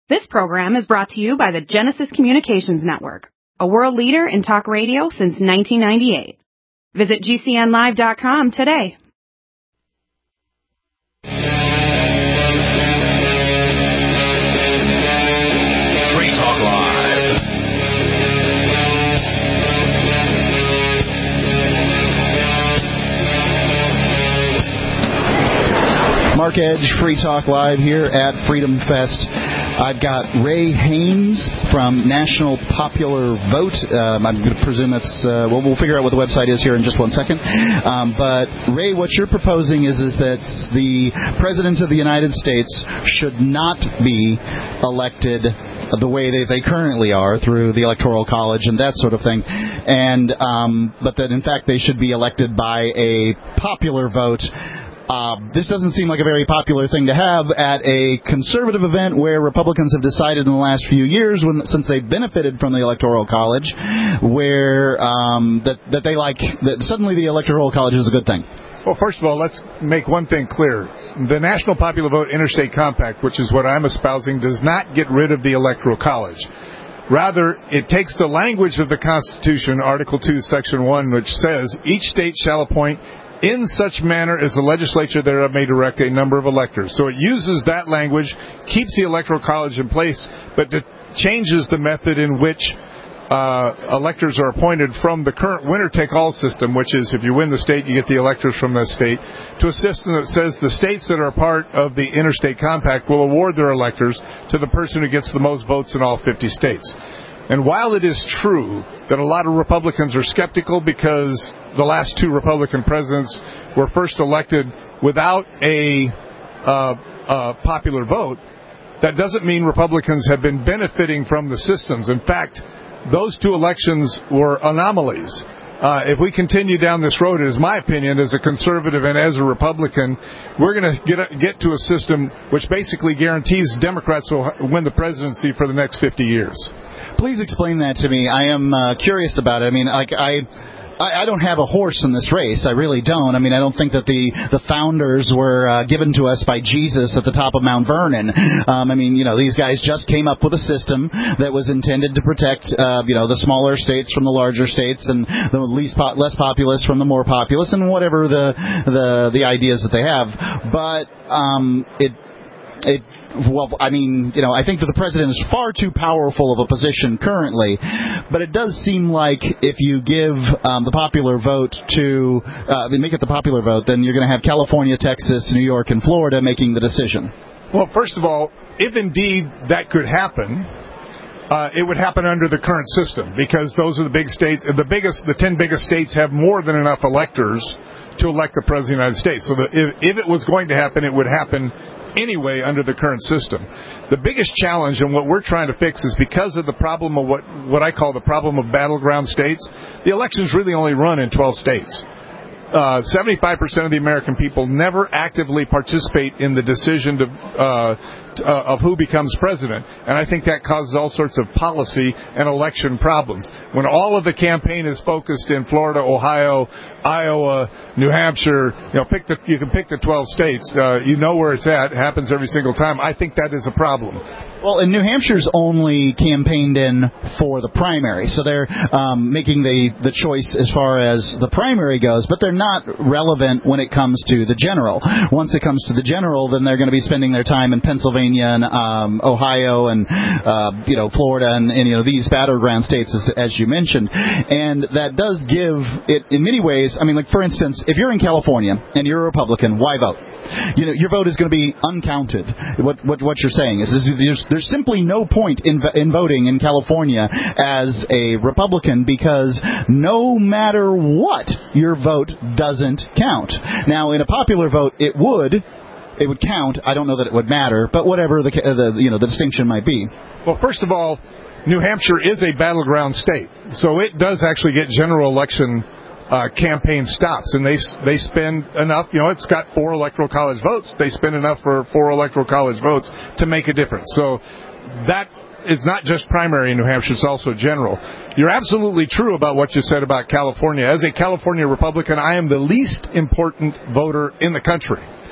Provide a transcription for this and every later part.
This program is brought to you by the Genesis Communications Network, a world leader in talk radio since 1998. Visit GCNlive.com today. Free Talk Live. Mark Edge, Free Talk Live here at Freedom Fest. I've got Ray Haynes from National Popular Vote. I'm going to presume that's, we'll figure out what the website is here in just 1 second. But Ray, what you're proposing is that the President of the United States should not be elected the way they currently are through the Electoral College and that sort of thing, and but that in fact they should be elected by a popular vote. This doesn't seem like a very popular thing to have at a conservative event where Republicans have decided in the last few years, since they've benefited from the Electoral College, where that they like that suddenly the Electoral College is a good thing. Well, first of all, let's make one thing clear. The National Popular Vote Interstate Compact, which is what I'm espousing, does not get rid of the Electoral College. Rather, it takes the language of the Constitution, Article 2, Section 1, which says, each state shall appoint in such manner as the legislature thereof may direct a number of electors. So it uses that language, keeps the Electoral College in place, but it changes the method in which electors are appointed from the current winner-take-all system, which is if you win the state, you get the electors from that state, to a system that says the states that are part of the Interstate Compact will award their electors to the person who gets the most votes in all 50 states. And while it is true that a lot of Republicans are skeptical because the last two Republican presidents were first elected without a popular vote, that doesn't mean Republicans have been benefiting from the systems. In fact, those two elections were anomalies. If we continue down this road, it is my opinion, as a conservative and as a Republican, we're going to get to a system which basically guarantees Democrats will win the presidency for the next 50 years. Please explain that to me. I am curious about it. I mean, I don't have a horse in this race. I really don't. I mean, I don't think that the founders were given to us by Jesus at the top of Mount Vernon. I mean, these guys just came up with a system that was intended to protect, the smaller states from the larger states and the less populous from the more populous and whatever the ideas that they have. But I think that the president is far too powerful of a position currently, but it does seem like if you give the popular vote make it the popular vote, then you're going to have California, Texas, New York, and Florida making the decision. Well, first of all, if indeed that could happen, it would happen under the current system because those are the big states. The 10 biggest states have more than enough electors to elect the president of the United States. So if it was going to happen, it would happen anyway under the current system. The biggest challenge and what we're trying to fix is because of the problem of what I call the problem of battleground states, the elections really only run in 12 states. 75% of the American people never actively participate in the decision of who becomes president. And I think that causes all sorts of policy and election problems. When all of the campaign is focused in Florida, Ohio, Iowa, New Hampshire, you can pick the 12 states. You know where it's at. It happens every single time. I think that is a problem. Well, and New Hampshire's only campaigned in for the primary, so they're making the choice as far as the primary goes, but they're not relevant when it comes to the general. Once it comes to the general, then they're going to be spending their time in Pennsylvania and Ohio and Florida and these battleground states as you mentioned, and that does give it in many ways. I mean, like for instance, if you're in California and you're a Republican, why vote? Your vote is going to be uncounted. What you're saying is there's simply no point in voting in California as a Republican because no matter what, your vote doesn't count. Now, in a popular vote, it would count. I don't know that it would matter, but whatever the distinction might be. Well, first of all, New Hampshire is a battleground state, so it does actually get general election campaign stops, and they spend enough. It's got 4 electoral college votes. They spend enough for 4 electoral college votes to make a difference. So that is not just primary in New Hampshire; it's also general. You're absolutely true about what you said about California. As a California Republican, I am the least important voter in the country.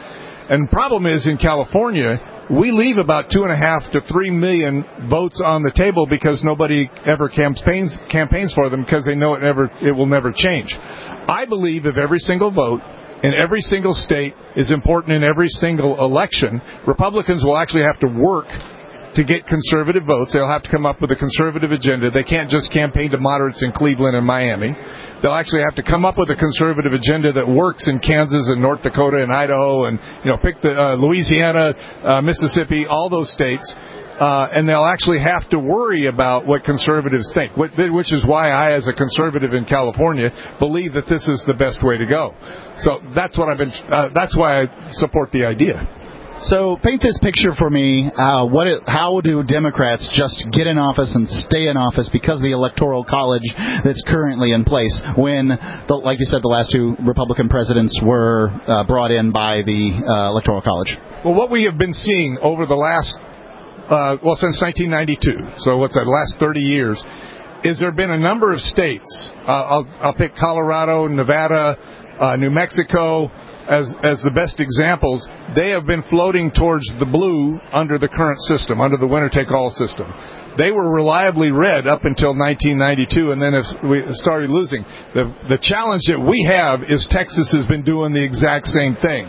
And the problem is in California, we leave about 2.5 to 3 million votes on the table because nobody ever campaigns for them because they know it will never change. I believe if every single vote in every single state is important in every single election, Republicans will actually have to work to get conservative votes. They'll have to come up with a conservative agenda. They can't just campaign to moderates in Cleveland and Miami. They'll actually have to come up with a conservative agenda that works in Kansas and North Dakota and Idaho and, pick the Louisiana, Mississippi, all those states. And they'll actually have to worry about what conservatives think, which is why I, as a conservative in California, believe that this is the best way to go. So that's what that's why I support the idea. So paint this picture for me. How do Democrats just get in office and stay in office because of the Electoral College that's currently in place when, like you said, the last two Republican presidents were brought in by the Electoral College? Well, what we have been seeing over the last, since 1992, so what's that, last 30 years, is there have been a number of states, I'll pick Colorado, Nevada, New Mexico, as the best examples. They have been floating towards the blue under the current system, under the winner-take-all system. They were reliably red up until 1992, and then we started losing. The challenge that we have is Texas has been doing the exact same thing.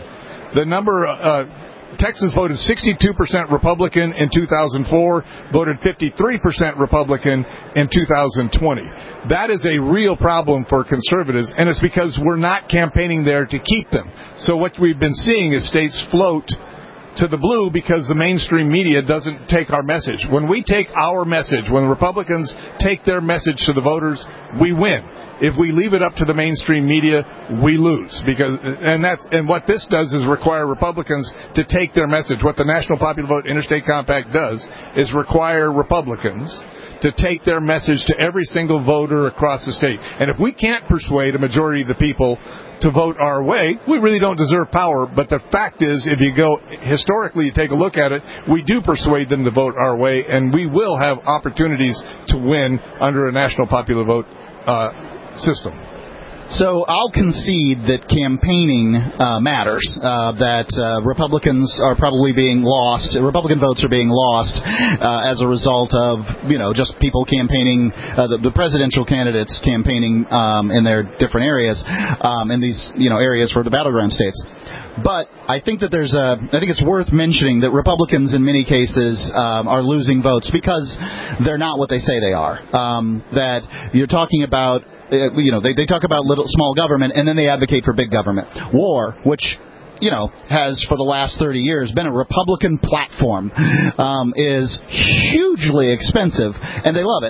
Texas voted 62% Republican in 2004, voted 53% Republican in 2020. That is a real problem for conservatives, and it's because we're not campaigning there to keep them. So what we've been seeing is states float to the blue because the mainstream media doesn't take our message. When we take our message, when the Republicans take their message to the voters, we win. If we leave it up to the mainstream media, we lose. And what this does is require Republicans to take their message. What the National Popular Vote Interstate Compact does is require Republicans to take their message to every single voter across the state. And if we can't persuade a majority of the people to vote our way, we really don't deserve power. But the fact is, if you go historically, you take a look at it, we do persuade them to vote our way, and we will have opportunities to win under a National Popular Vote system. So I'll concede that campaigning matters, that Republicans are probably being lost, Republican votes are being lost as a result of, just people campaigning, the presidential candidates campaigning in their different areas, in these, areas for the battleground states. But I think that I think it's worth mentioning that Republicans in many cases are losing votes because they're not what they say they are. That you're talking about, they talk about small government, and then they advocate for big government. War, which, has for the last 30 years been a Republican platform, is hugely expensive, and they love it.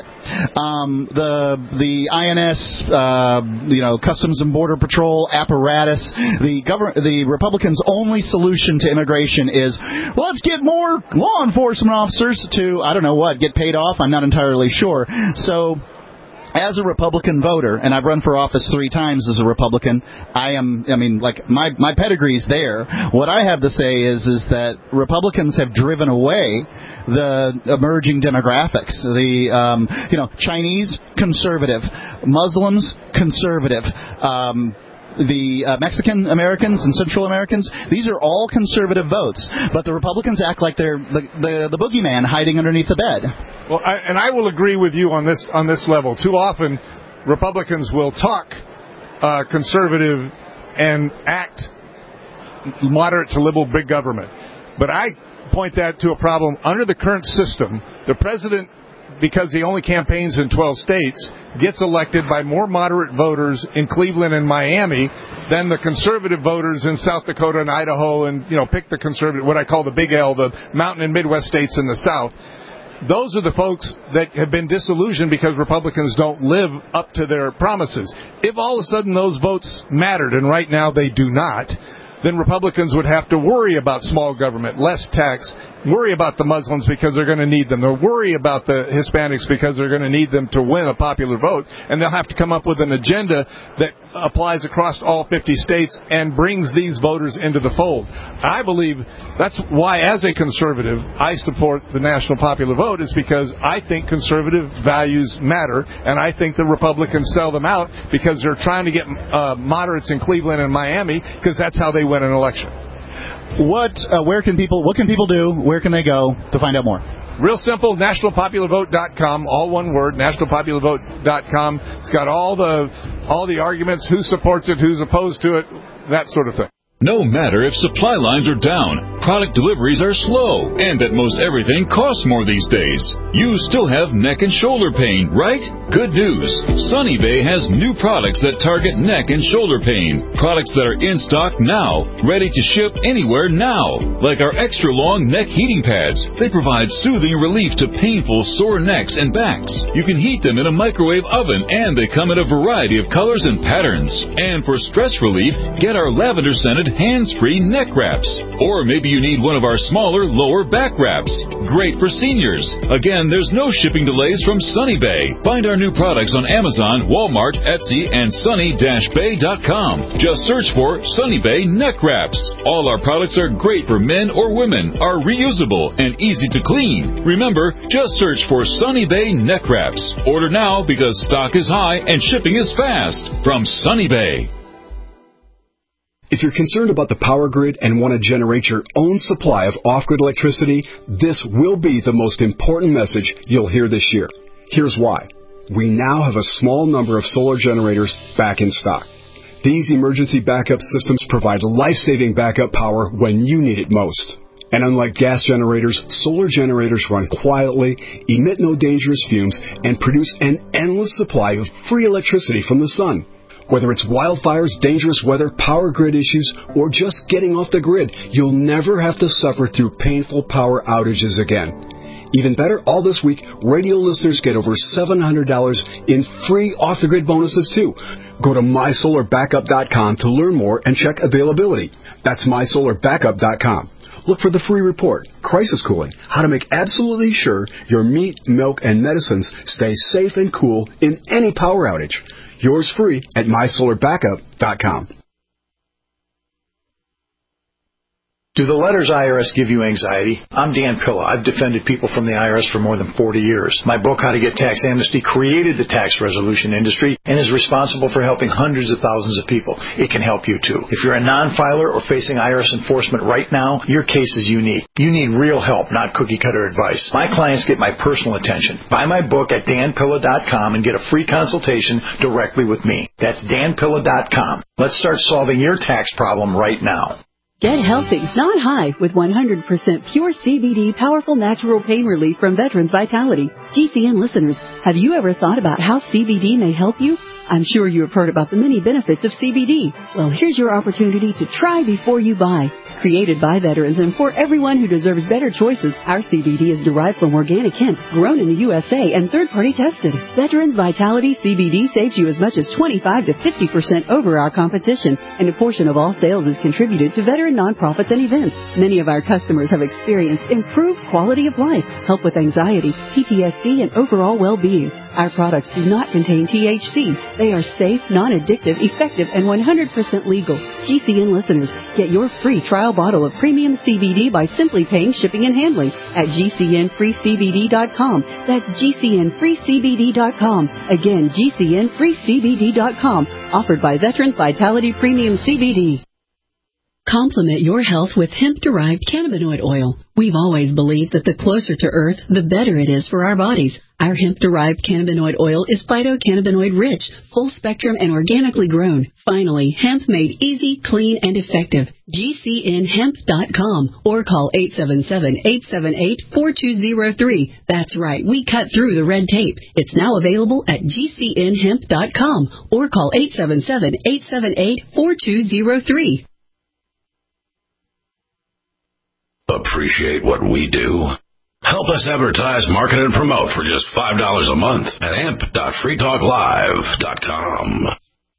The INS, Customs and Border Patrol apparatus, the Republicans' only solution to immigration is, let's get more law enforcement officers to, get paid off. I'm not entirely sure. So, as a Republican voter, and I've run for office 3 times as a Republican, my pedigree's there. What I have to say is that Republicans have driven away the emerging demographics. The, Chinese, conservative. Muslims, conservative. The Mexican Americans and Central Americans, these are all conservative votes. But the Republicans act like they're the boogeyman hiding underneath the bed. Well, I will agree with you on this level. Too often, Republicans will talk conservative and act moderate to liberal big government. But I point that to a problem. Under the current system, the president, because he only campaigns in 12 states, gets elected by more moderate voters in Cleveland and Miami than the conservative voters in South Dakota and Idaho and, pick the conservative, what I call the Big L, the mountain and Midwest states in the South. Those are the folks that have been disillusioned because Republicans don't live up to their promises. If all of a sudden those votes mattered, and right now they do not, then Republicans would have to worry about small government, less tax, worry about the Muslims because they're going to need them. They'll worry about the Hispanics because they're going to need them to win a popular vote. And they'll have to come up with an agenda that applies across all 50 states and brings these voters into the fold. I believe that's why, as a conservative, I support the National Popular Vote, is because I think conservative values matter, and I think the Republicans sell them out because they're trying to get moderates in Cleveland and Miami because that's how they win an election. what can people do? Where can they go to find out more? Real simple, nationalpopularvote.com, all one word, nationalpopularvote.com. It's got all the arguments, who supports it, who's opposed to it, that sort of thing. No matter if supply lines are down, product deliveries are slow, and that most everything costs more these days, you still have neck and shoulder pain, right? Good news. Sunny Bay has new products that target neck and shoulder pain. Products that are in stock now, ready to ship anywhere now. Like our extra long neck heating pads. They provide soothing relief to painful sore necks and backs. You can heat them in a microwave oven, and they come in a variety of colors and patterns. And for stress relief, get our lavender scented hands-free neck wraps. Or maybe you need one of our smaller lower back wraps. Great for seniors. Again, there's no shipping delays from Sunny Bay. Find our new products on Amazon, Walmart, Etsy, and sunny-bay.com. Just search for Sunny Bay neck wraps. All our products are great for men or women, are reusable, and easy to clean. Remember, just search for Sunny Bay neck wraps. Order now because stock is high and shipping is fast. From Sunny Bay. If you're concerned about the power grid and want to generate your own supply of off-grid electricity, this will be the most important message you'll hear this year. Here's why. We now have a small number of solar generators back in stock. These emergency backup systems provide life-saving backup power when you need it most. And unlike gas generators, solar generators run quietly, emit no dangerous fumes, and produce an endless supply of free electricity from the sun. Whether it's wildfires, dangerous weather, power grid issues, or just getting off the grid, you'll never have to suffer through painful power outages again. Even better, all this week, radio listeners get over $700 in free off-the-grid bonuses, too. Go to mysolarbackup.com to learn more and check availability. That's mysolarbackup.com. Look for the free report, Crisis Cooling, how to make absolutely sure your meat, milk, and medicines stay safe and cool in any power outage. Yours free at mysolarbackup.com. Do the letters IRS give you anxiety? I'm Dan Pilla. I've defended people from the IRS for more than 40 years. My book, How to Get Tax Amnesty, created the tax resolution industry and is responsible for helping hundreds of thousands of people. It can help you, too. If you're a non-filer or facing IRS enforcement right now, your case is unique. You need real help, not cookie-cutter advice. My clients get my personal attention. Buy my book at danpilla.com and get a free consultation directly with me. That's danpilla.com. Let's start solving your tax problem right now. Get healthy, not high, with 100% pure CBD powerful natural pain relief from Veterans Vitality. GCN listeners, have you ever thought about how CBD may help you? I'm sure you have heard about the many benefits of CBD. Well, here's your opportunity to try before you buy. Created by veterans and for everyone who deserves better choices, our CBD is derived from organic hemp, grown in the USA, and third-party tested. Veterans Vitality CBD saves you as much as 25 to 50% over our competition, and a portion of all sales is contributed to veteran nonprofits and events. Many of our customers have experienced improved quality of life, help with anxiety, PTSD, and overall well-being. Our products do not contain THC. They are safe, non-addictive, effective, and 100% legal. GCN listeners, get your free trial bottle of premium CBD by simply paying shipping and handling at GCNFreeCBD.com. That's GCNFreeCBD.com. Again, GCNFreeCBD.com. Offered by Veterans Vitality Premium CBD. Complement your health with hemp-derived cannabinoid oil. We've always believed that the closer to Earth, the better it is for our bodies. Our hemp-derived cannabinoid oil is phytocannabinoid-rich, full-spectrum, and organically grown. Finally, hemp made easy, clean, and effective. GCNHemp.com or call 877-878-4203. That's right, we cut through the red tape. It's now available at GCNHemp.com or call 877-878-4203. Appreciate what we do? Help us advertise, market, and promote for just $5 a month at amp.freetalklive.com.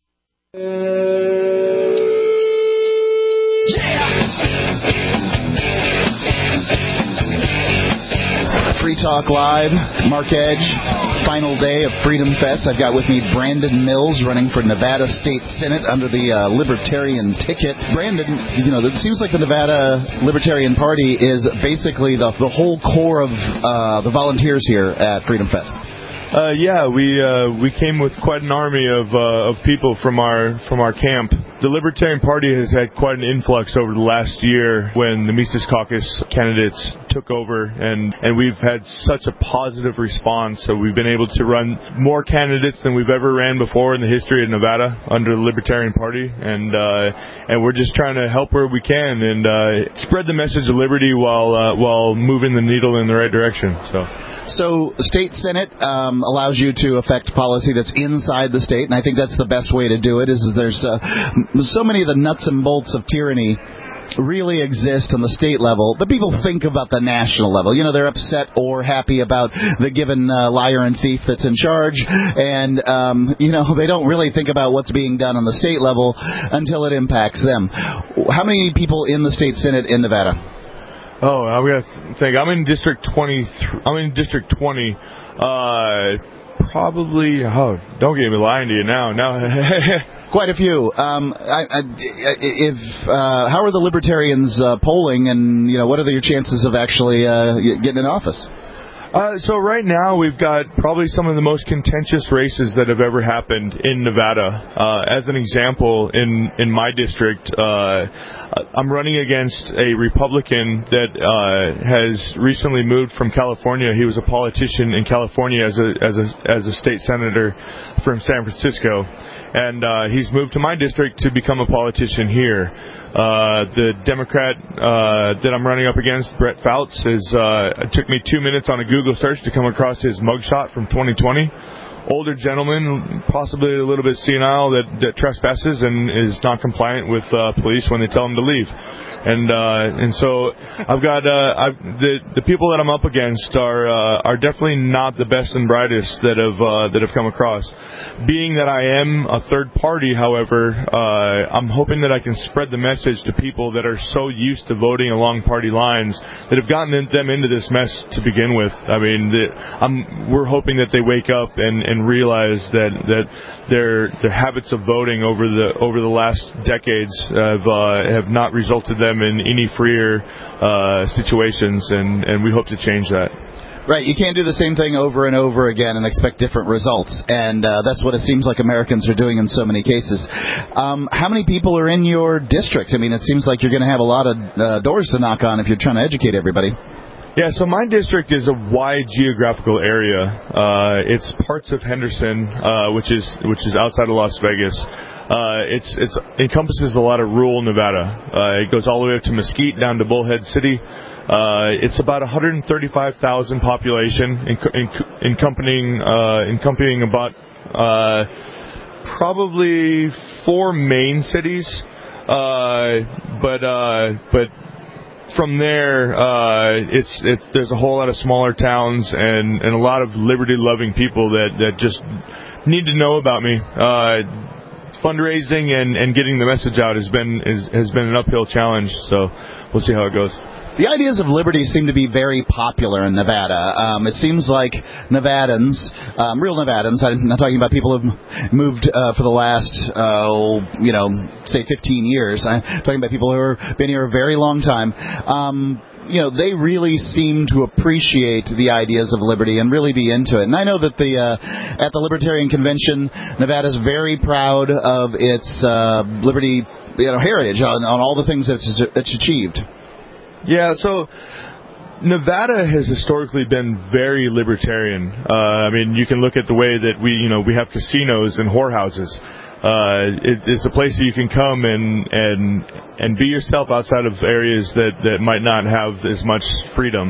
Free Talk Live, Mark Edge, final day of Freedom Fest. I've got with me Brandon Mills running for Nevada State Senate under the Libertarian ticket. Brandon, you know, it seems like the Nevada Libertarian Party is basically the whole core of the volunteers here at Freedom Fest. Yeah, we came with quite an army of people from our camp. The Libertarian Party has had quite an influx over the last year when the Mises Caucus candidates took over, and we've had such a positive response. So we've been able to run more candidates than we've ever ran before in the history of Nevada under the Libertarian Party, and we're just trying to help where we can and spread the message of liberty while moving the needle in the right direction. So state Senate allows you to affect policy that's inside the state, and I think that's the best way to do it. Is there's so many of the nuts and bolts of tyranny really exist on the state level, but people think about the national level. You know, they're upset or happy about the given liar and thief that's in charge, and they don't really think about what's being done on the state level until it impacts them. How many people in the state Senate in Nevada? Oh, I'm gonna think. I'm in District 20. Probably. Oh, don't get me lying to you now. Quite a few. How are the Libertarians polling, and what are your chances of actually getting in office? So right now we've got probably some of the most contentious races that have ever happened in Nevada. As an example, in my district, I'm running against a Republican that has recently moved from California. He was a politician in California as a state senator from San Francisco, and he's moved to my district to become a politician here. The Democrat that I'm running up against, Brett Fouts, it took me 2 minutes on a Google search to come across his mugshot from 2020. Older gentleman, possibly a little bit senile, that trespasses and is not compliant with police when they tell him to leave. And so I've got the people that I'm up against are definitely not the best and brightest that have come across. Being that I am a third party, however, I'm hoping that I can spread the message to people that are so used to voting along party lines that have gotten them into this mess to begin with. I mean, we're hoping that they wake up and realize that their habits of voting over the last decades have not resulted them in any freer situations, and we hope to change that. Right, you can't do the same thing over and over again and expect different results, and that's what it seems like Americans are doing in so many cases. How many people are in your district? I mean, it seems like you're going to have a lot of doors to knock on if you're trying to educate everybody. Yeah, so my district is a wide geographical area. It's parts of Henderson, which is outside of Las Vegas. It encompasses a lot of rural Nevada. It goes all the way up to Mesquite, down to Bullhead City. It's about 135,000 population, encompassing about probably 4 main cities, but from there, there's a whole lot of smaller towns and a lot of liberty-loving people that just need to know about me. Fundraising and getting the message out has been an uphill challenge, so we'll see how it goes. The ideas of liberty seem to be very popular in Nevada. It seems like Nevadans, real Nevadans, I'm not talking about people who've moved for the last, say 15 years. I'm talking about people who have been here a very long time. They really seem to appreciate the ideas of liberty and really be into it. And I know that at the Libertarian Convention, Nevada's very proud of its liberty heritage on all the things it's achieved. Yeah, so Nevada has historically been very libertarian. I mean, you can look at the way that we have casinos and whorehouses. It's a place that you can come and be yourself outside of areas that might not have as much freedom.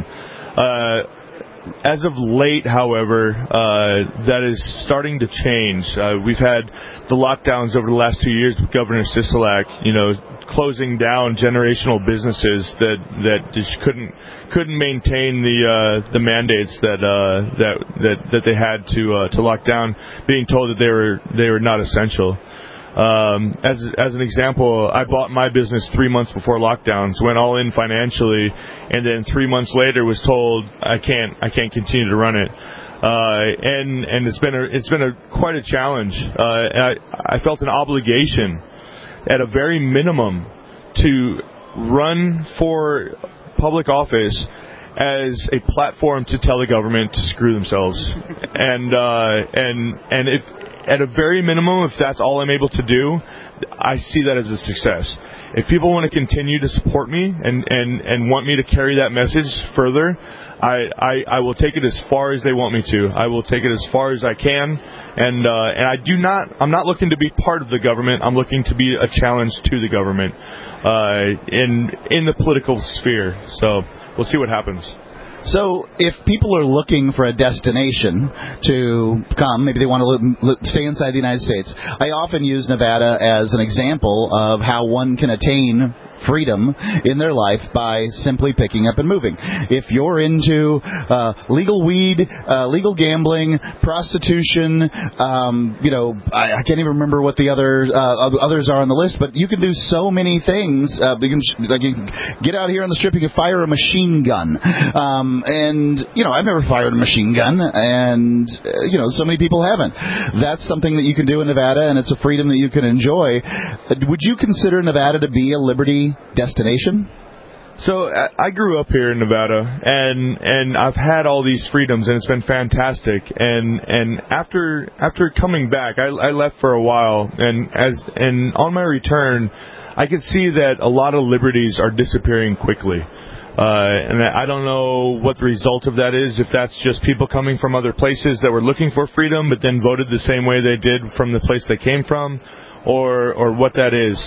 As of late, however, that is starting to change. We've had the lockdowns over the last 2 years with Governor Sisolak, closing down generational businesses that just couldn't maintain the mandates that they had to lock down, being told that they were not essential. As an example, I bought my business 3 months before lockdowns, went all in financially, and then 3 months later was told I can't continue to run it. And it's been quite a challenge. I felt an obligation, at a very minimum, to run for public office as a platform to tell the government to screw themselves. And if at a very minimum, if that's all I'm able to do, I see that as a success. If people want to continue to support me and want me to carry that message further, I will take it as far as they want me to. I will take it as far as I can, and I'm not looking to be part of the government. I'm looking to be a challenge to the government in the political sphere. So we'll see what happens. So if people are looking for a destination to come, maybe they want to stay inside the United States, I often use Nevada as an example of how one can attain freedom in their life by simply picking up and moving. If you're into legal weed, legal gambling, prostitution, I can't even remember what the others are on the list, but you can do so many things. You can get out here on the strip, you can fire a machine gun. And I've never fired a machine gun, and so many people haven't. That's something that you can do in Nevada, and it's a freedom that you can enjoy. Would you consider Nevada to be a liberty destination? So I grew up here in Nevada, and I've had all these freedoms, and it's been fantastic. And after coming back, I left for a while, and on my return, I could see that a lot of liberties are disappearing quickly. And I don't know what the result of that is, if that's just people coming from other places that were looking for freedom but then voted the same way they did from the place they came from, or what that is.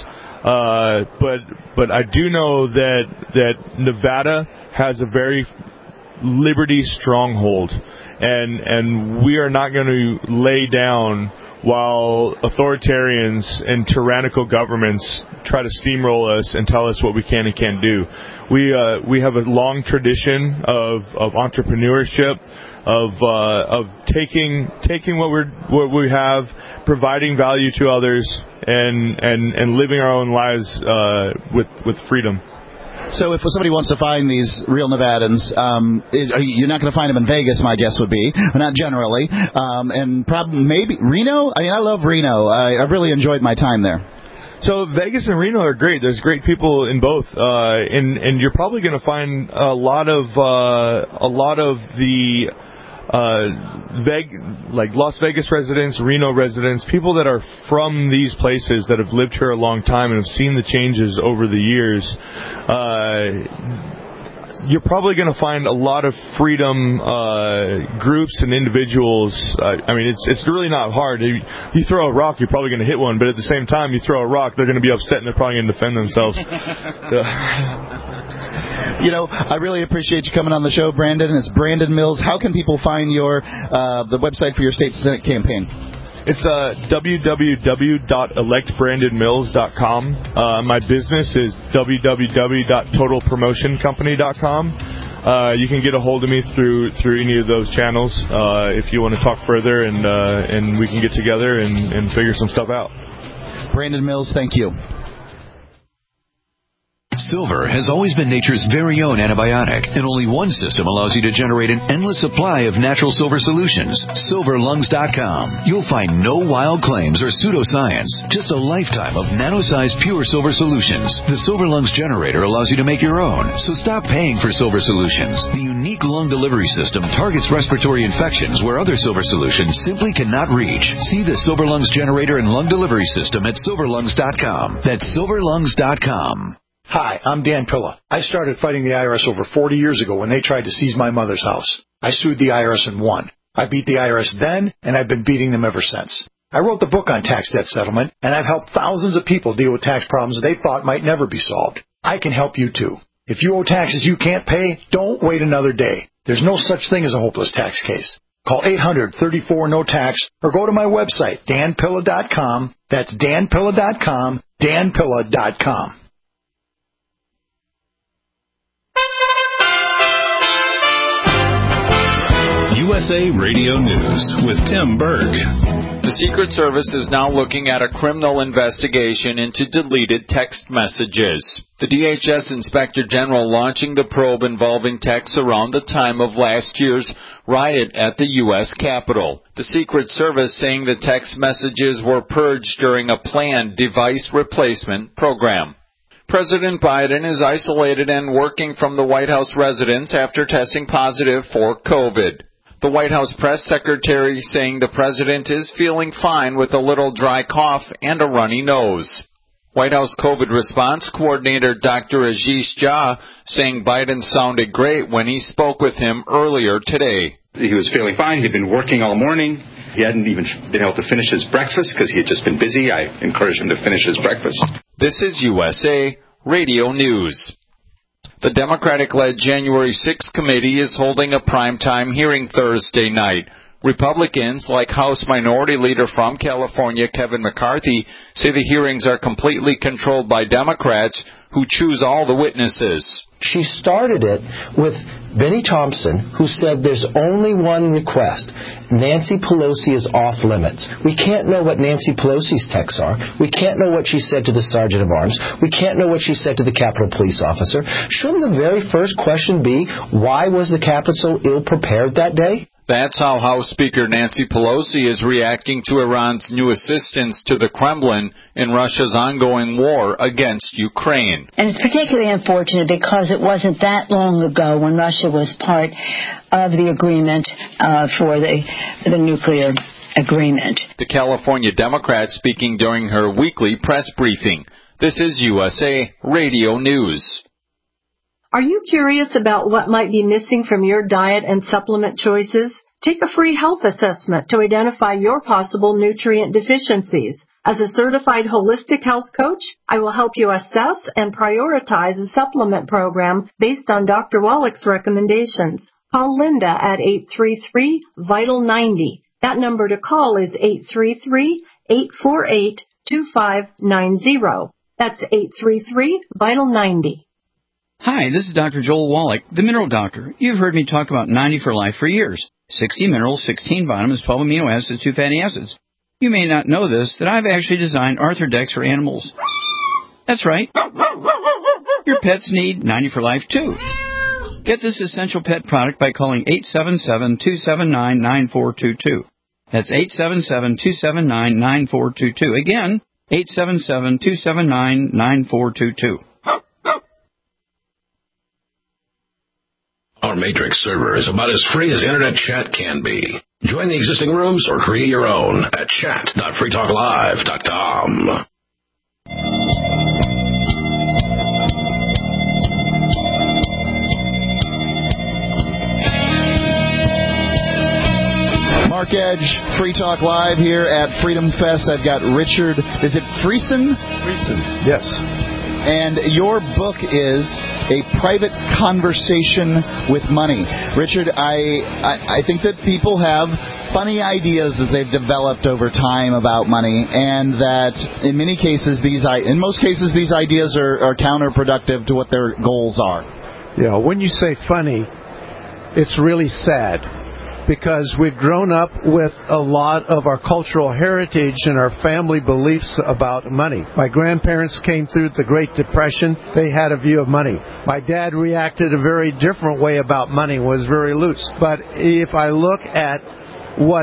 But I do know that Nevada has a very liberty stronghold, and we are not going to lay down while authoritarians and tyrannical governments try to steamroll us and tell us what we can and can't do. We have a long tradition of entrepreneurship, of taking what we have, providing value to others, and living our own lives with freedom. So if somebody wants to find these real Nevadans, you're not going to find them in Vegas, my guess would be, but not generally. And probably maybe Reno. I mean, I love Reno. I really enjoyed my time there. So Vegas and Reno are great. There's great people in both, and you're probably going to find a lot of the like Las Vegas residents, Reno residents, people that are from these places that have lived here a long time and have seen the changes over the years. You're probably going to find a lot of freedom groups and individuals. I mean, it's really not hard. You throw a rock, you're probably going to hit one, but at the same time, you throw a rock, they're going to be upset and they're probably going to defend themselves. I really appreciate you coming on the show, Brandon. It's Brandon Mills. How can people find the website for your state Senate campaign? It's www.electbrandonmills.com. My business is www.totalpromotioncompany.com. You can get a hold of me through any of those channels if you want to talk further, and we can get together and figure some stuff out. Brandon Mills, thank you. Silver has always been nature's very own antibiotic, and only one system allows you to generate an endless supply of natural silver solutions. SilverLungs.com. You'll find no wild claims or pseudoscience, just a lifetime of nano-sized pure silver solutions. The Silver Lungs generator allows you to make your own, so stop paying for silver solutions. The unique lung delivery system targets respiratory infections where other silver solutions simply cannot reach. See the Silver Lungs generator and lung delivery system at SilverLungs.com. That's SilverLungs.com. Hi, I'm Dan Pilla. I started fighting the IRS over 40 years ago when they tried to seize my mother's house. I sued the IRS and won. I beat the IRS then, and I've been beating them ever since. I wrote the book on tax debt settlement, and I've helped thousands of people deal with tax problems they thought might never be solved. I can help you too. If you owe taxes you can't pay, don't wait another day. There's no such thing as a hopeless tax case. Call 800-34-NO-TAX or go to my website, danpilla.com. That's danpilla.com, danpilla.com. USA Radio News with Tim Berg. The Secret Service is now looking at a criminal investigation into deleted text messages. The DHS Inspector General launching the probe involving texts around the time of last year's riot at the U.S. Capitol. The Secret Service saying the text messages were purged during a planned device replacement program. President Biden is isolated and working from the White House residence after testing positive for COVID. The White House press secretary saying the president is feeling fine with a little dry cough and a runny nose. White House COVID response coordinator Dr. Ashish Jha saying Biden sounded great when he spoke with him earlier today. He was feeling fine. He'd been working all morning. He hadn't even been able to finish his breakfast because he had just been busy. I encouraged him to finish his breakfast. This is USA Radio News. The Democratic-led January 6th committee is holding a primetime hearing Thursday night. Republicans, like House Minority Leader from California Kevin McCarthy, say the hearings are completely controlled by Democrats who choose all the witnesses. She started it with Benny Thompson, who said there's only one request. Nancy Pelosi is off limits. We can't know what Nancy Pelosi's texts are. We can't know what she said to the Sergeant of Arms. We can't know what she said to the Capitol Police officer. Shouldn't the very first question be, why was the Capitol so ill-prepared that day? That's how House Speaker Nancy Pelosi is reacting to Iran's new assistance to the Kremlin in Russia's ongoing war against Ukraine. And it's particularly unfortunate because it wasn't that long ago when Russia was part of the agreement for the nuclear agreement. The California Democrat speaking during her weekly press briefing. This is USA Radio News. Are you curious about what might be missing from your diet and supplement choices? Take a free health assessment to identify your possible nutrient deficiencies. As a certified holistic health coach, I will help you assess and prioritize a supplement program based on Dr. Wallach's recommendations. Call Linda at 833-VITAL-90. That number to call is 833-848-2590. That's 833-VITAL-90. Hi, this is Dr. Joel Wallach, the Mineral Doctor. You've heard me talk about 90 for Life for years. 60 minerals, 16 vitamins, 12 amino acids, 2 fatty acids. You may not know this, that I've actually designed Arthrodex for animals. That's right. Your pets need 90 for Life, too. Get this essential pet product by calling 877-279-9422. That's 877-279-9422. Again, 877-279-9422. Our Matrix server is about as free as internet chat can be. Join the existing rooms or create your own at chat.freetalklive.com. Mark Edge, Free Talk Live here at Freedom Fest. I've got Richard, is it Friesen? Friesen, yes. And your book is A Private Conversation with Money. Richard, I think that people have funny ideas that they've developed over time about money, and that in most cases these ideas are counterproductive to what their goals are. Yeah, when you say funny, it's really sad, because we've grown up with a lot of our cultural heritage and our family beliefs about money. My grandparents came through the Great Depression. They had a view of money. My dad reacted a very different way about money, was very loose. But if I look at what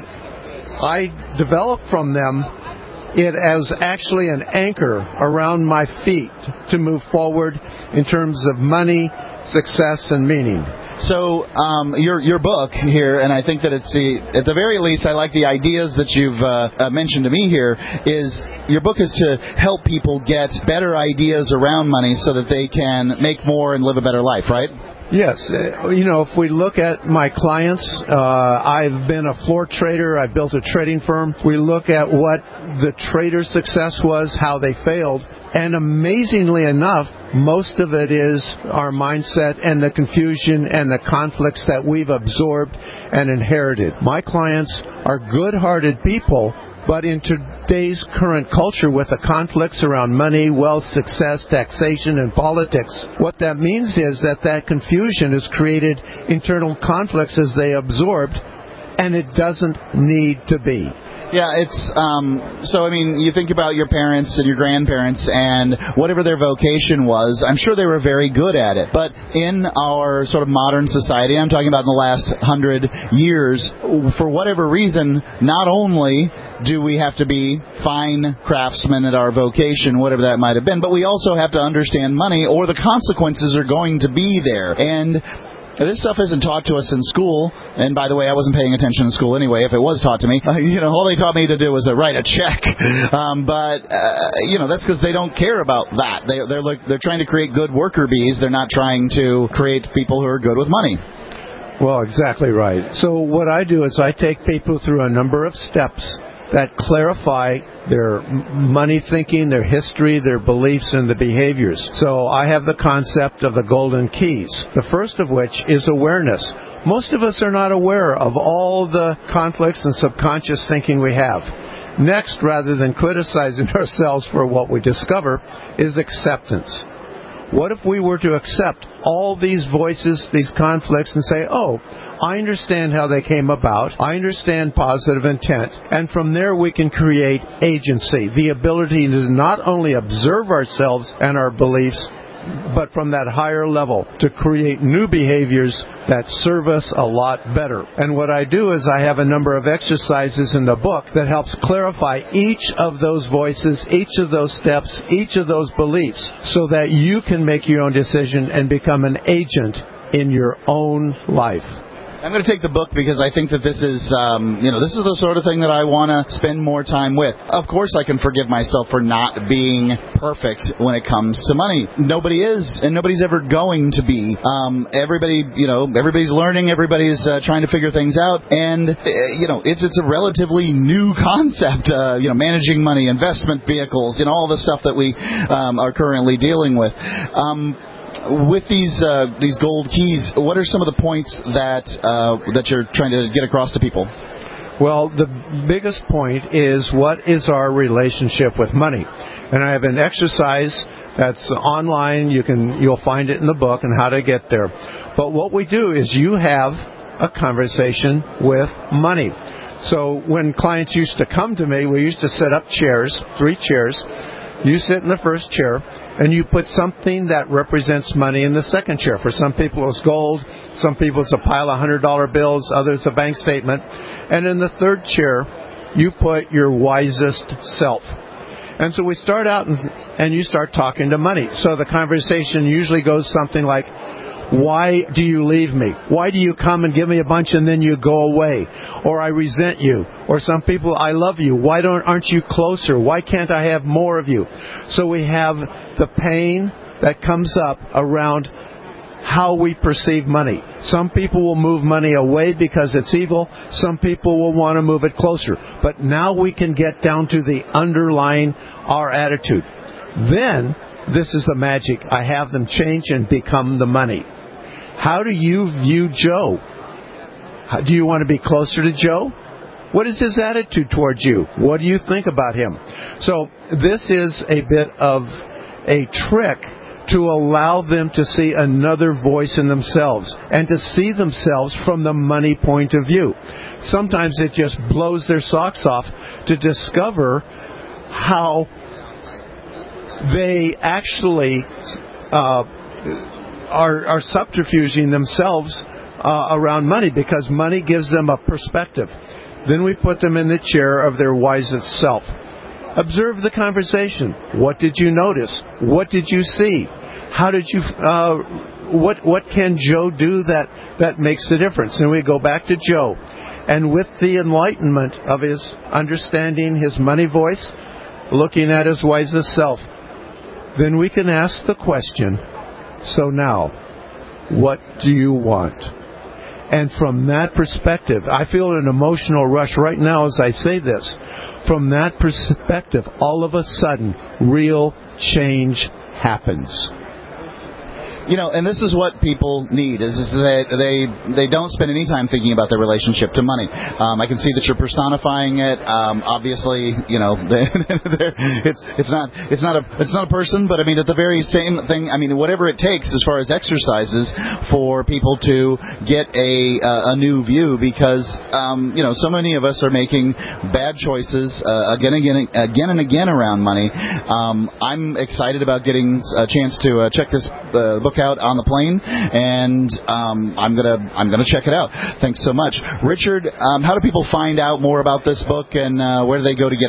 I developed from them, it as actually an anchor around my feet to move forward in terms of money, success, and meaning. So your book here, and I think that it's at the very least, I like the ideas that you've mentioned to me here, is your book is to help people get better ideas around money so that they can make more and live a better life, right? Yes. If we look at my clients, I've been a floor trader. I built a trading firm. We look at what the trader's success was, how they failed. And amazingly enough, most of it is our mindset and the confusion and the conflicts that we've absorbed and inherited. My clients are good-hearted people, but in today's current culture with the conflicts around money, wealth, success, taxation, and politics, what that means is that confusion has created internal conflicts as they absorbed, and it doesn't need to be. Yeah, it's you think about your parents and your grandparents and whatever their vocation was, I'm sure they were very good at it. But in our sort of modern society, I'm talking about in the last 100 years, for whatever reason, not only do we have to be fine craftsmen at our vocation, whatever that might have been, but we also have to understand money, or the consequences are going to be there. And This stuff isn't taught to us in school, and by the way, I wasn't paying attention in school anyway. If it was taught to me, all they taught me to do was write a check. But that's because they don't care about that. They're trying to create good worker bees. They're not trying to create people who are good with money. Well, exactly right. So what I do is I take people through a number of steps that clarify their money thinking, their history, their beliefs, and the behaviors. So I have the concept of the golden keys, the first of which is awareness. Most of us are not aware of all the conflicts and subconscious thinking we have. Next, rather than criticizing ourselves for what we discover, is acceptance. What if we were to accept all these voices, these conflicts, and say, oh, I understand how they came about. I understand positive intent. And from there we can create agency, the ability to not only observe ourselves and our beliefs, but from that higher level to create new behaviors that serve us a lot better. And what I do is I have a number of exercises in the book that helps clarify each of those voices, each of those steps, each of those beliefs, so that you can make your own decision and become an agent in your own life. I'm going to take the book because I think that this is the sort of thing that I want to spend more time with. Of course, I can forgive myself for not being perfect when it comes to money. Nobody is, and nobody's ever going to be. Everybody's learning, everybody's trying to figure things out, and it's a relatively new concept. Managing money, investment vehicles, all the stuff that we are currently dealing with. With these gold keys, what are some of the points that you're trying to get across to people? Well, the biggest point is, what is our relationship with money? And I have an exercise that's online. You'll find it in the book and how to get there. But what we do is you have a conversation with money. So when clients used to come to me, we used to set up chairs, 3 chairs. You sit in the first chair, and you put something that represents money in the second chair. For some people, it's gold. Some people, it's a pile of $100 bills. Others, a bank statement. And in the third chair, you put your wisest self. And so we start out, and you start talking to money. So the conversation usually goes something like, why do you leave me? Why do you come and give me a bunch and then you go away? Or I resent you. Or some people, I love you. Why aren't you closer? Why can't I have more of you? So we have the pain that comes up around how we perceive money. Some people will move money away because it's evil. Some people will want to move it closer. But now we can get down to the underlying our attitude. Then, this is the magic. I have them change and become the money. How do you view Joe? Do you want to be closer to Joe? What is his attitude towards you? What do you think about him? So this is a bit of a trick to allow them to see another voice in themselves and to see themselves from the money point of view. Sometimes it just blows their socks off to discover how they actually are subterfuging themselves around money, because money gives them a perspective. Then we put them in the chair of their wisest self. Observe the conversation. What did you notice? What did you see? How did you? What can Joe do that makes a difference? And we go back to Joe, and with the enlightenment of his understanding his money voice, looking at his wisest self, then we can ask the question, so now, what do you want? And from that perspective, I feel an emotional rush right now as I say this. From that perspective, all of a sudden, real change happens. And this is what people need, is that they don't spend any time thinking about their relationship to money. I can see that you're personifying it. Obviously, it's not a person, but I mean, at the very same thing, I mean, whatever it takes as far as exercises for people to get a new view, because so many of us are making bad choices again and again around money. I'm excited about getting a chance to check this book out on the plane, and I'm gonna check it out. Thanks so much, Richard. How do people find out more about this book, and where do they go to get it?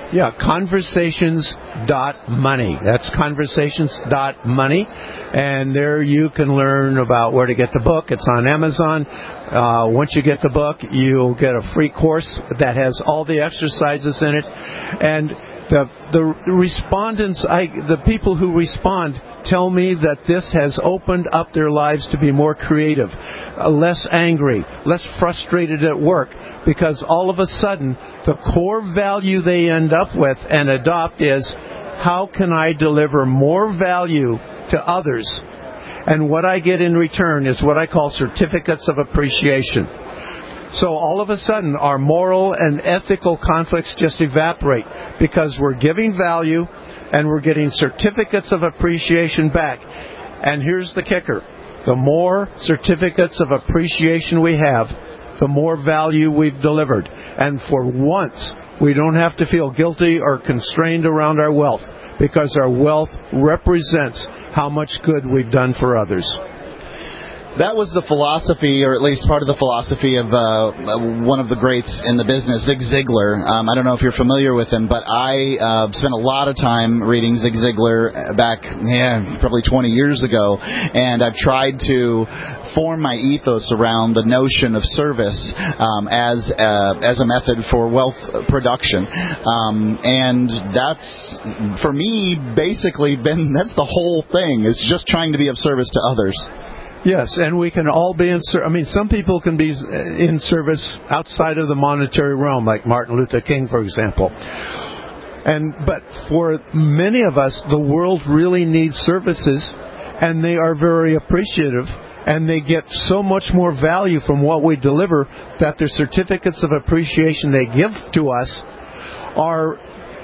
Yeah, conversations.money. That's conversations.money. And there you can learn about where to get the book. It's on Amazon. Once you get the book, you'll get a free course that has all the exercises in it. And the respondents, the people who respond, tell me that this has opened up their lives to be more creative, less angry, less frustrated at work, because all of a sudden the core value they end up with and adopt is, how can I deliver more value to others? And what I get in return is what I call certificates of appreciation. So all of a sudden our moral and ethical conflicts just evaporate, because we're giving value and we're getting certificates of appreciation back. And here's the kicker. The more certificates of appreciation we have, the more value we've delivered. And for once, we don't have to feel guilty or constrained around our wealth, because our wealth represents how much good we've done for others. That was the philosophy, or at least part of the philosophy of one of the greats in the business, Zig Ziglar. I don't know if you're familiar with him, but I spent a lot of time reading Zig Ziglar back, probably 20 years ago, and I've tried to form my ethos around the notion of service as a method for wealth production. And that's, for me, basically that's the whole thing, is just trying to be of service to others. Yes, and we can all be in service. I mean, some people can be in service outside of the monetary realm, like Martin Luther King, for example. But for many of us, the world really needs services, and they are very appreciative, and they get so much more value from what we deliver that their certificates of appreciation they give to us are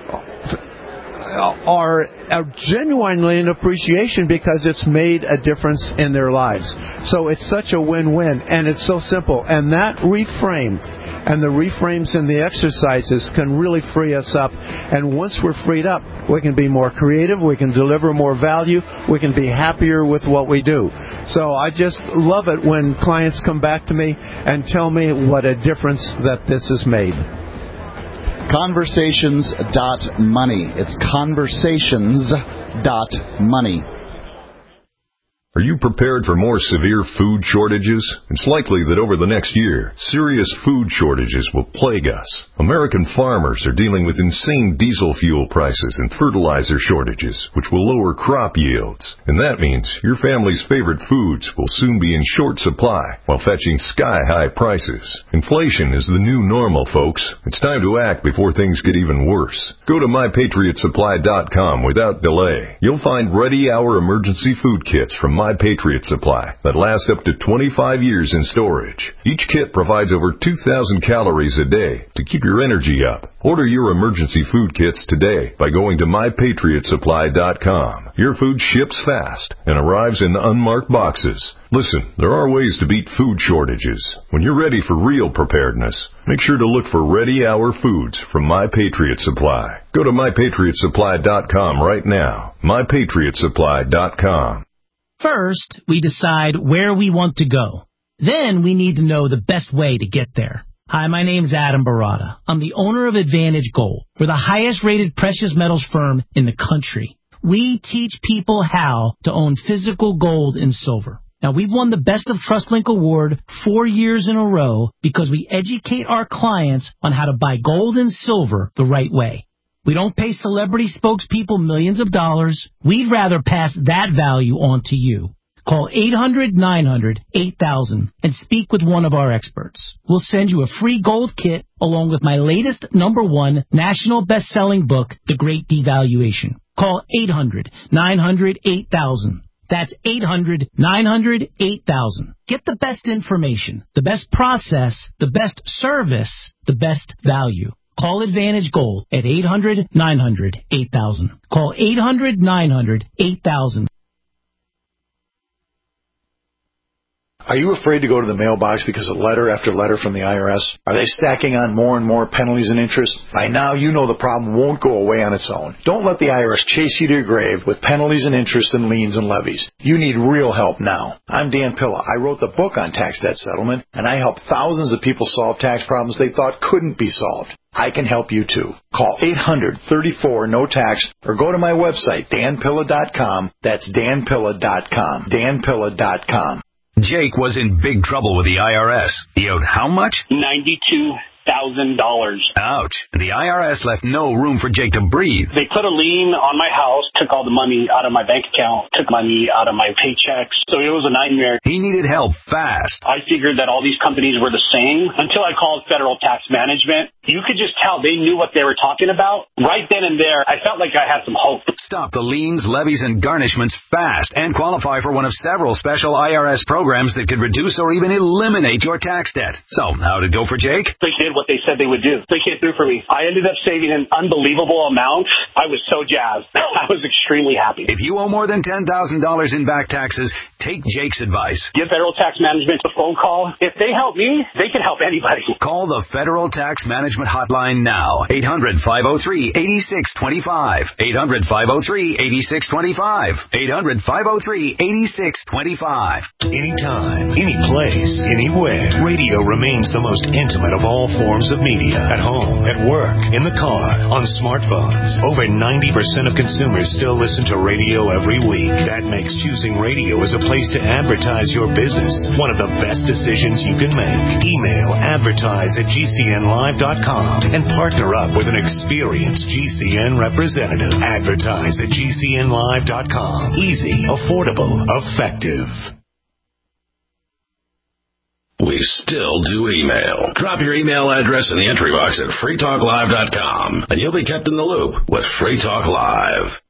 genuinely an appreciation, because it's made a difference in their lives. So it's such a win-win, and it's so simple. And that reframe and the reframes in the exercises can really free us up. And once we're freed up, we can be more creative, we can deliver more value, we can be happier with what we do. So I just love it when clients come back to me and tell me what a difference that this has made. Conversations.money. It's conversations.money. Are you prepared for more severe food shortages? It's likely that over the next year, serious food shortages will plague us. American farmers are dealing with insane diesel fuel prices and fertilizer shortages, which will lower crop yields. And that means your family's favorite foods will soon be in short supply while fetching sky-high prices. Inflation is the new normal, folks. It's time to act before things get even worse. Go to MyPatriotSupply.com without delay. You'll find ready-hour emergency food kits from My Patriot Supply that last up to 25 years in storage. Each kit provides over 2,000 calories a day to keep your energy up. Order your emergency food kits today by going to MyPatriotSupply.com. Your food ships fast and arrives in unmarked boxes. Listen, there are ways to beat food shortages. When you're ready for real preparedness, make sure to look for ready-hour foods from My Patriot Supply. Go to MyPatriotSupply.com right now. MyPatriotSupply.com. First, we decide where we want to go. Then we need to know the best way to get there. Hi, my name's Adam Barada. I'm the owner of Advantage Gold. We're the highest-rated precious metals firm in the country. We teach people how to own physical gold and silver. Now, we've won the Best of TrustLink Award 4 years in a row because we educate our clients on how to buy gold and silver the right way. We don't pay celebrity spokespeople millions of dollars. We'd rather pass that value on to you. Call 800-900-8000 and speak with one of our experts. We'll send you a free gold kit along with my latest #1 national best-selling book, The Great Devaluation. Call 800-900-8000. That's 800-900-8000. Get the best information, the best process, the best service, the best value. Call Advantage Gold at 800-900-8000. Call 800-900-8000. Are you afraid to go to the mailbox because of letter after letter from the IRS? Are they stacking on more and more penalties and interest? By now, you know the problem won't go away on its own. Don't let the IRS chase you to your grave with penalties and interest and liens and levies. You need real help now. I'm Dan Pilla. I wrote the book on tax debt settlement, and I helped thousands of people solve tax problems they thought couldn't be solved. I can help you too. Call 800-34-NO-TAX or go to my website, danpilla.com. That's danpilla.com. danpilla.com. Jake was in big trouble with the IRS. He owed how much? $92,000. Ouch. The IRS left no room for Jake to breathe. They put a lien on my house, took all the money out of my bank account, took money out of my paychecks. So it was a nightmare. He needed help fast. I figured that all these companies were the same until I called Federal Tax Management. You could just tell they knew what they were talking about. Right then and there, I felt like I had some hope. Stop the liens, levies, and garnishments fast and qualify for one of several special IRS programs that could reduce or even eliminate your tax debt. So, how'd it go for Jake? They did what they said they would do. They came through for me. I ended up saving an unbelievable amount. I was so jazzed. I was extremely happy. If you owe more than $10,000 in back taxes, take Jake's advice. Give Federal Tax Management a phone call. If they help me, they can help anybody. Call the Federal Tax Management hotline now. 800-503-8625. 800-503-8625. 800-503-8625. Anytime, any place, anywhere. Radio remains the most intimate of all forms of media. At home, at work, in the car, on smartphones. Over 90% of consumers still listen to radio every week. That makes choosing radio as a place to advertise your business one of the best decisions you can make. Email advertise@gcnlive.com and partner up with an experienced GCN representative. Advertise@gcnlive.com. Easy, affordable, effective. We still do email. Drop your email address in the entry box at freetalklive.com, and you'll be kept in the loop with Free Talk Live.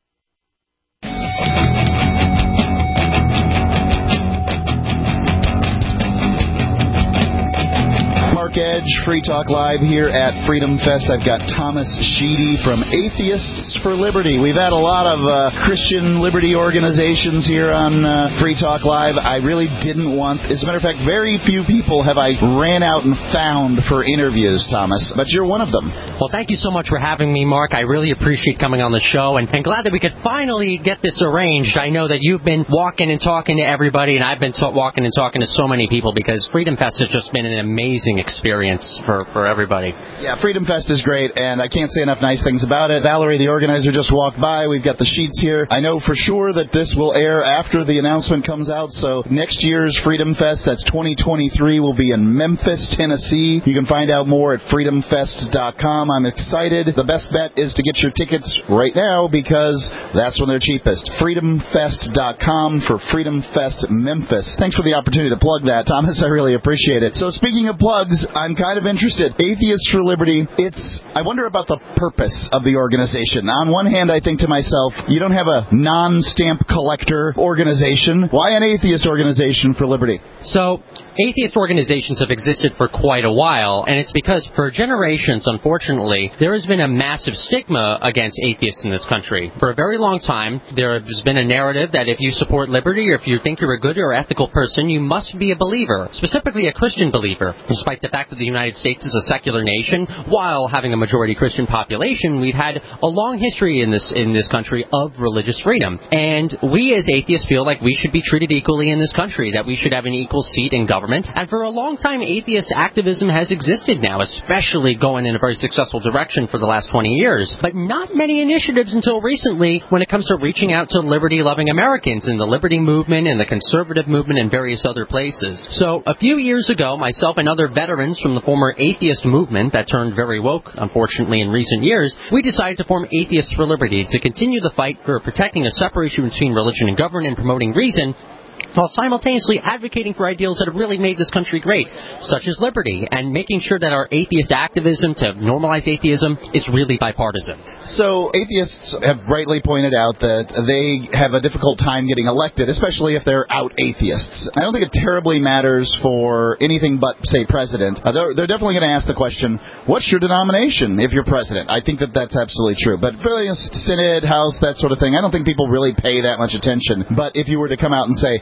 Edge, Free Talk Live here at Freedom Fest. I've got Thomas Sheedy from Atheists for Liberty. We've had a lot of Christian liberty organizations here on Free Talk Live. I really didn't want, as a matter of fact, very few people have I ran out and found for interviews, Thomas, but you're one of them. Well, thank you so much for having me, Mark. I really appreciate coming on the show, and glad that we could finally get this arranged. I know that you've been walking and talking to everybody, and I've been walking and talking to so many people because Freedom Fest has just been an amazing experience for everybody. Yeah, Freedom Fest is great, and I can't say enough nice things about it. Valerie, the organizer, just walked by. We've got the sheets here. I know for sure that this will air after the announcement comes out, so next year's Freedom Fest, that's 2023, will be in Memphis, Tennessee. You can find out more at freedomfest.com. I'm excited. The best bet is to get your tickets right now because that's when they're cheapest. freedomfest.com for Freedom Fest Memphis. Thanks for the opportunity to plug that, Thomas. I really appreciate it. So speaking of plugs, I'm kind of interested. Atheists for Liberty, I wonder about the purpose of the organization. On one hand, I think to myself, you don't have a non-stamp collector organization. Why an atheist organization for liberty? So, atheist organizations have existed for quite a while, and it's because for generations, unfortunately, there has been a massive stigma against atheists in this country. For a very long time, there has been a narrative that if you support liberty or if you think you're a good or ethical person, you must be a believer, specifically a Christian believer. Despite the fact that the United States is a secular nation, while having a majority Christian population, we've had a long history in this country of religious freedom. And we as atheists feel like we should be treated equally in this country, that we should have an equal seat in government. And for a long time, atheist activism has existed now, especially going in a very successful direction for the last 20 years. But not many initiatives until recently when it comes to reaching out to liberty-loving Americans in the liberty movement and the conservative movement and various other places. So a few years ago, myself and other veterans from the former atheist movement that turned very woke, unfortunately, in recent years, we decided to form Atheists for Liberty to continue the fight for protecting a separation between religion and government and promoting reason, while simultaneously advocating for ideals that have really made this country great, such as liberty, and making sure that our atheist activism to normalize atheism is really bipartisan. So atheists have rightly pointed out that they have a difficult time getting elected, especially if they're out atheists. I don't think it terribly matters for anything but, say, president. They're definitely going to ask the question, what's your denomination if you're president? I think that that's absolutely true. But for the Synod, House, that sort of thing, I don't think people really pay that much attention. But if you were to come out and say, well,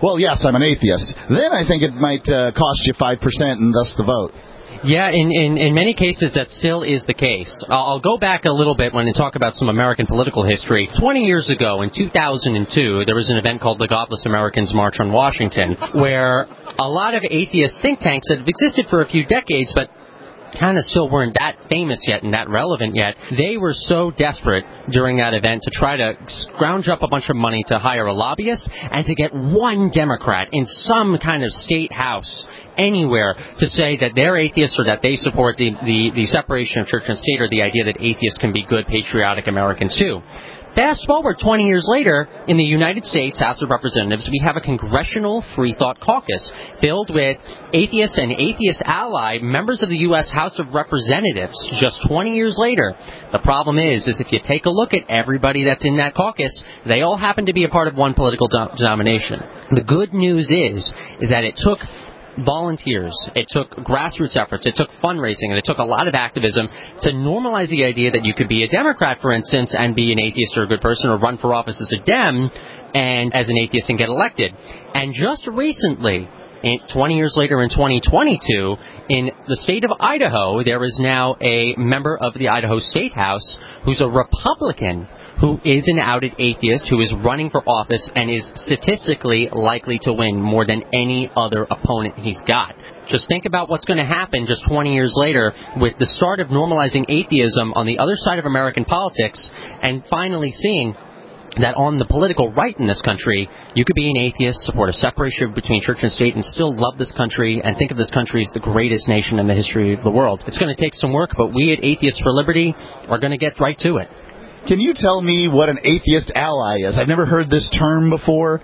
well, yes, I'm an atheist, then I think it might cost you 5% and thus the vote. Yeah, in many cases that still is the case. I'll go back a little bit when I talk about some American political history. 20 years ago, in 2002, there was an event called the Godless Americans March on Washington, where a lot of atheist think tanks that have existed for a few decades, but kind of still weren't that famous yet and that relevant yet. They were so desperate during that event to try to scrounge up a bunch of money to hire a lobbyist and to get one Democrat in some kind of state house anywhere to say that they're atheists or that they support the separation of church and state, or the idea that atheists can be good, patriotic Americans too. Fast forward 20 years later, in the United States House of Representatives, we have a Congressional Free Thought Caucus filled with atheists and atheist ally members of the U.S. House of Representatives just 20 years later. The problem is if you take a look at everybody that's in that caucus, they all happen to be a part of one political denomination. The good news is that it took volunteers, it took grassroots efforts, it took fundraising, and it took a lot of activism to normalize the idea that you could be a Democrat, for instance, and be an atheist or a good person, or run for office as a Dem and as an atheist and get elected. And just recently, 20 years later in 2022, in the state of Idaho, there is now a member of the Idaho State House who's a Republican who is an outed atheist, who is running for office and is statistically likely to win more than any other opponent he's got. Just think about what's going to happen just 20 years later with the start of normalizing atheism on the other side of American politics, and finally seeing that on the political right in this country, you could be an atheist, support a separation between church and state, and still love this country and think of this country as the greatest nation in the history of the world. It's going to take some work, but we at Atheists for Liberty are going to get right to it. Can you tell me what an atheist ally is? I've never heard this term before.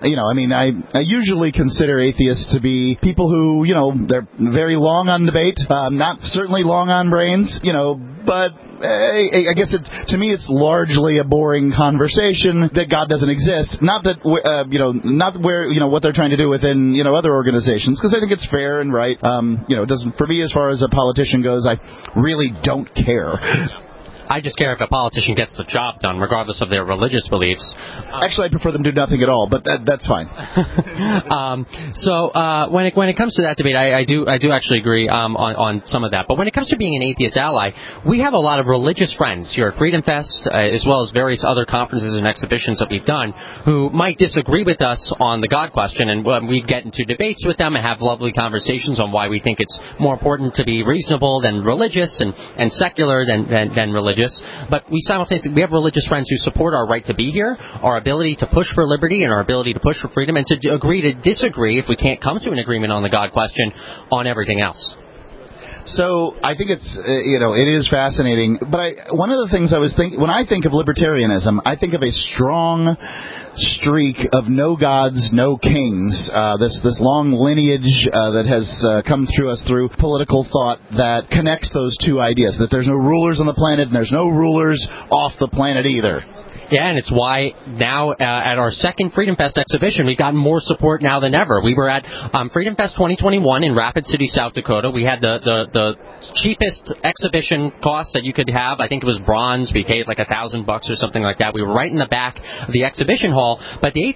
I usually consider atheists to be people who, they're very long on debate, not certainly long on brains, but I guess to me it's largely a boring conversation that God doesn't exist. Not that, not where, what they're trying to do within, other organizations, because I think it's fair and right. It doesn't, for me, as far as a politician goes, I really don't care. I just care if a politician gets the job done, regardless of their religious beliefs. Actually, I prefer them do nothing at all, but that's fine. So when it comes to that debate, I do actually agree on some of that. But when it comes to being an atheist ally, we have a lot of religious friends here at Freedom Fest, as well as various other conferences and exhibitions that we've done, who might disagree with us on the God question, and we get into debates with them and have lovely conversations on why we think it's more important to be reasonable than religious and secular than religious. But we have religious friends who support our right to be here, our ability to push for liberty, and our ability to push for freedom, and to agree to disagree if we can't come to an agreement on the God question on everything else. So I think it's, it is fascinating. But one of the things I was thinking, when I think of libertarianism, I think of a strong streak of no gods, no kings. This long lineage that has come through us through political thought that connects those two ideas, that there's no rulers on the planet and there's no rulers off the planet either. Yeah, and it's why now at our second Freedom Fest exhibition, we've gotten more support now than ever. We were at Freedom Fest 2021 in Rapid City, South Dakota. We had the cheapest exhibition cost that you could have. I think it was bronze. We paid like $1,000 or something like that. We were right in the back of the exhibition hall. But the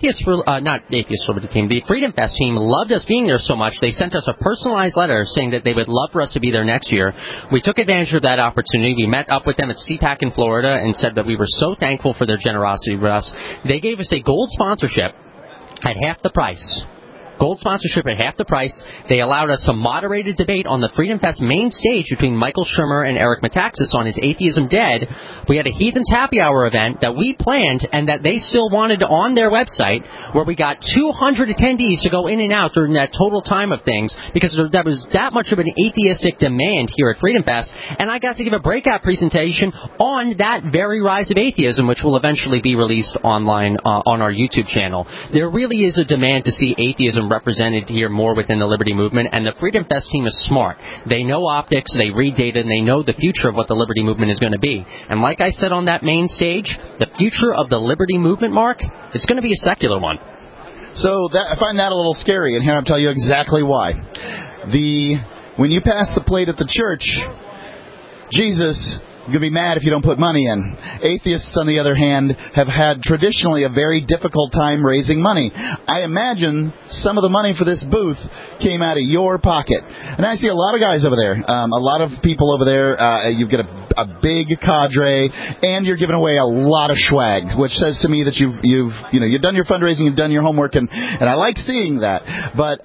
the Freedom Fest team loved us being there so much, they sent us a personalized letter saying that they would love for us to be there next year. We took advantage of that opportunity. We met up with them at CPAC in Florida and said that we were so thankful for their generosity with us. They gave us a gold sponsorship at half the price. Gold sponsorship at half the price. They allowed us a moderated debate on the Freedom Fest main stage between Michael Shermer and Eric Metaxas on his Atheism Dead. We had a Heathens Happy Hour event that we planned and that they still wanted on their website, where we got 200 attendees to go in and out during that total time of things, because there was that much of an atheistic demand here at Freedom Fest. And I got to give a breakout presentation on that very rise of atheism, which will eventually be released online on our YouTube channel. There really is a demand to see atheism represented here more within the Liberty Movement, and the Freedom Fest team is smart. They know optics, they read data, and they know the future of what the Liberty Movement is going to be. And like I said on that main stage, the future of the Liberty Movement, Mark, it's going to be a secular one. So I find that a little scary, and here I'll tell you exactly why. When you pass the plate at the church, Jesus You're going to be mad if you don't put money in. Atheists, on the other hand, have had traditionally a very difficult time raising money. I imagine some of the money for this booth came out of your pocket. And I see a lot of guys over there, a lot of people over there. You've got a big cadre, and you're giving away a lot of swag, which says to me that you've done your fundraising, you've done your homework, and I like seeing that. But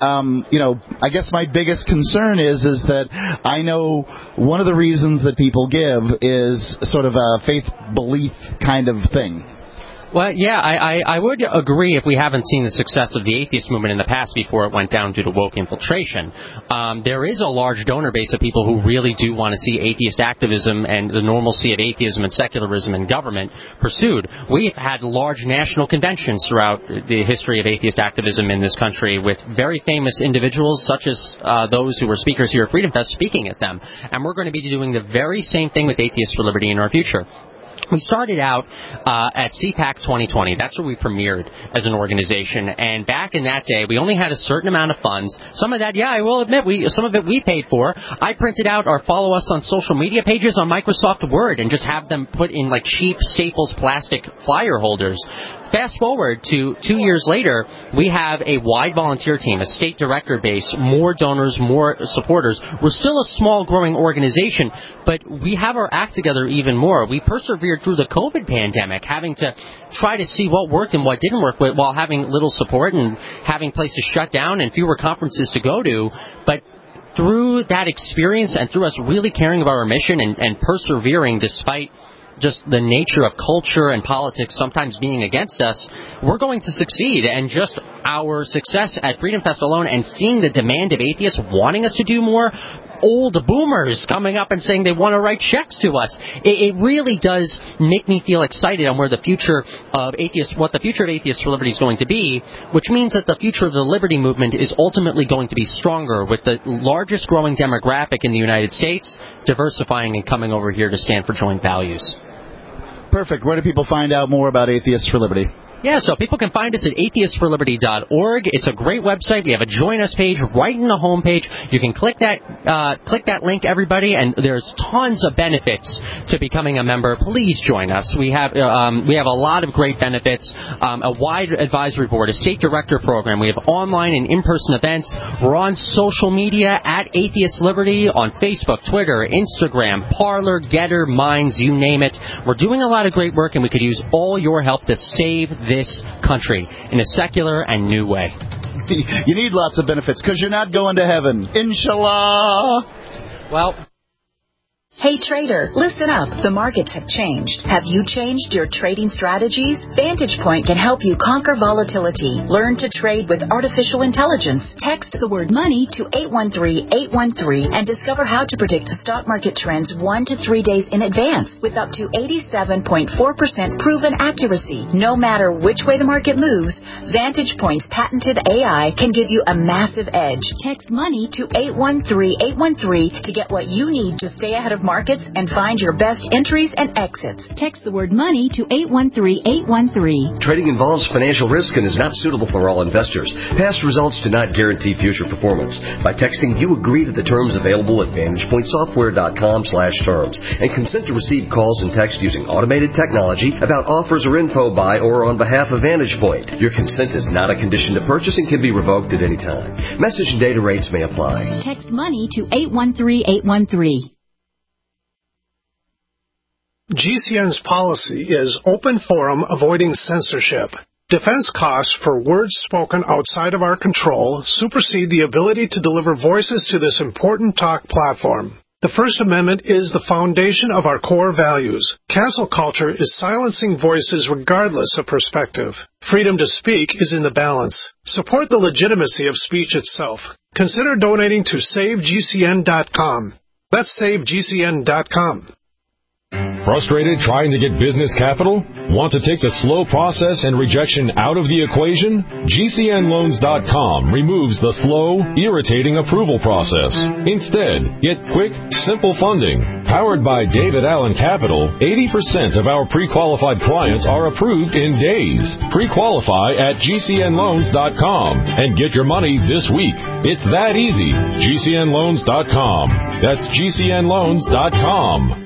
I guess my biggest concern is that I know one of the reasons that people give is sort of a faith belief kind of thing. Well, yeah, I would agree if we haven't seen the success of the atheist movement in the past before it went down due to woke infiltration. There is a large donor base of people who really do want to see atheist activism and the normalcy of atheism and secularism in government pursued. We've had large national conventions throughout the history of atheist activism in this country with very famous individuals such as those who were speakers here at Freedom Fest speaking at them. And we're going to be doing the very same thing with Atheists for Liberty in our future. We started out at CPAC 2020. That's where we premiered as an organization. And back in that day, we only had a certain amount of funds. Some of that, I will admit, some of it we paid for. I printed out or follow us on social media pages on Microsoft Word and just have them put in like cheap Staples plastic flyer holders. Fast forward to 2 years later, we have a wide volunteer team, a state director base, more donors, more supporters. We're still a small, growing organization, but we have our act together even more. We persevered through the COVID pandemic, having to try to see what worked and what didn't work while having little support and having places shut down and fewer conferences to go to. But through that experience and through us really caring about our mission and persevering despite just the nature of culture and politics sometimes being against us, we're going to succeed. And just our success at Freedom Fest alone and seeing the demand of atheists wanting us to do more, old boomers coming up and saying they want to write checks to us, it really does make me feel excited on where the future of atheists, what the future of Atheists for Liberty is going to be, which means that the future of the Liberty movement is ultimately going to be stronger with the largest growing demographic in the United States, diversifying and coming over here to stand for joint values. Perfect. Where do people find out more about Atheists for Liberty? Yeah, so people can find us at atheistsforliberty.org. It's a great website. We have a Join Us page right in the homepage. You can click that link, everybody, and there's tons of benefits to becoming a member. Please join us. We have a lot of great benefits, a wide advisory board, a state director program. We have online and in-person events. We're on social media at Atheist Liberty on Facebook, Twitter, Instagram, Parler, Getter, Minds, you name it. We're doing a lot of great work, and we could use all your help to save this country in a secular and new way. You need lots of benefits because you're not going to heaven. Inshallah. Well, hey trader, listen up. The markets have changed. Have you changed your trading strategies? Vantage Point can help you conquer volatility. Learn to trade with artificial intelligence. Text the word money to 813-813 and discover how to predict the stock market trends 1 to 3 days in advance with up to 87.4% proven accuracy. No matter which way the market moves, Vantage Point's patented AI can give you a massive edge. Text money to 813-813 to get what you need to stay ahead of markets and find your best entries and exits. Text the word money to 813-813. Trading involves financial risk and is not suitable for all investors. Past results do not guarantee future performance. By texting, you agree to the terms available at VantagePointSoftware.com/terms and consent to receive calls and text using automated technology about offers or info by or on behalf of Vantage Point. Your consent is not a condition to purchase and can be revoked at any time. Message and data rates may apply. Text money to 813-813. GCN's policy is open forum avoiding censorship. Defense costs for words spoken outside of our control supersede the ability to deliver voices to this important talk platform. The First Amendment is the foundation of our core values. Cancel culture is silencing voices regardless of perspective. Freedom to speak is in the balance. Support the legitimacy of speech itself. Consider donating to SaveGCN.com. That's SaveGCN.com. Frustrated trying to get business capital? Want to take the slow process and rejection out of the equation? GCNLoans.com removes the slow, irritating approval process. Instead, get quick, simple funding. Powered by David Allen Capital, 80% of our pre-qualified clients are approved in days. Pre-qualify at GCNLoans.com and get your money this week. It's that easy. GCNLoans.com. That's GCNLoans.com.